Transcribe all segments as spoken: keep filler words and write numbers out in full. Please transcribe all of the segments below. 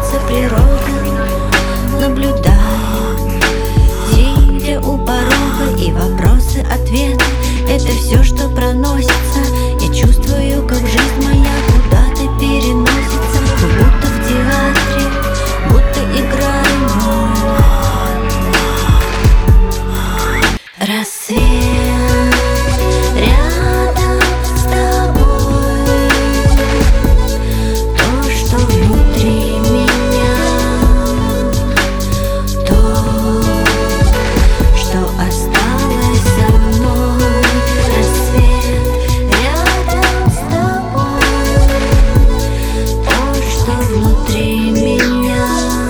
улыбается природа, наблюдая, сидя у порога, и вопросы-ответы — это все, что проносится. Я чувствую, как жизнь моя куда-то переносится, как будто в театре, будто играем рассвет. Рядом с тобой то, что внутри меня, то, что осталось со мной. Рассвет рядом с тобой, то, что внутри меня,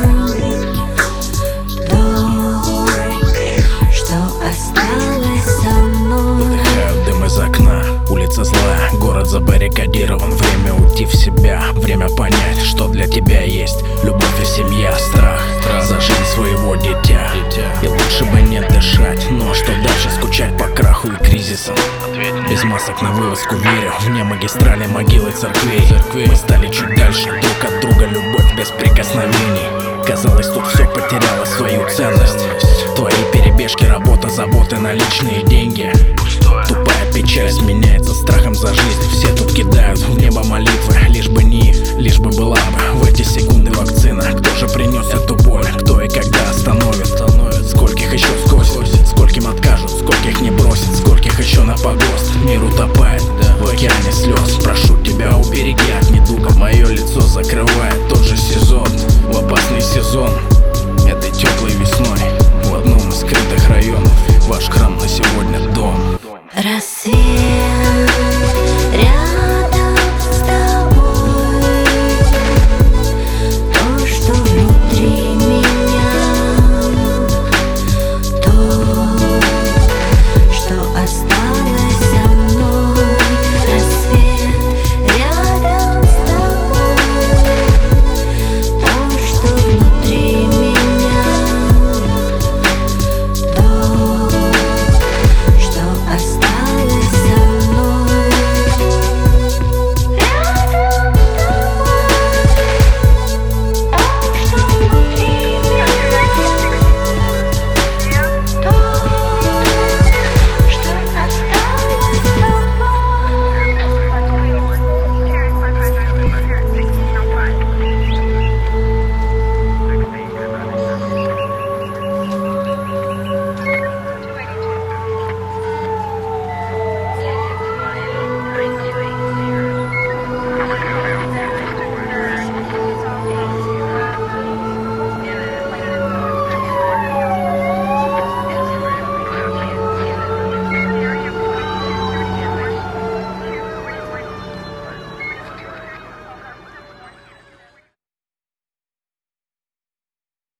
то, что осталось со мной. Выдыхаю дым из окна, улица злая, город забаррикадирован. Время уйти в себя, время понять, что для тебя есть любовь и семья. Страх, страх за жизнь своего дитя, и лучше бы не дышать. Но что дальше, скучать по краху и кризисам? Без масок на вывозку верю, вне магистрали, могилы, церквей. Мы стали чуть дальше друг от друга, любовь без прикосновений. Казалось, тут все потеряло свою ценность. Твои перебежки, работа, заботы, наличные деньги. Тупая печаль сменяется страхом за жизнь. Все тут кидают в небо молитвы, лишь бы не, лишь бы была бы в эти секунды вакцина. Кто же принес эту боль, кто и когда остановит? Скольких еще скосит, скольким откажут, скольких не бросит, скольких еще на погост. Мир утопает в океане слез. Прошу тебя, убереги от недуга. Мое лицо закрывает тот же сезон, в опасный сезон.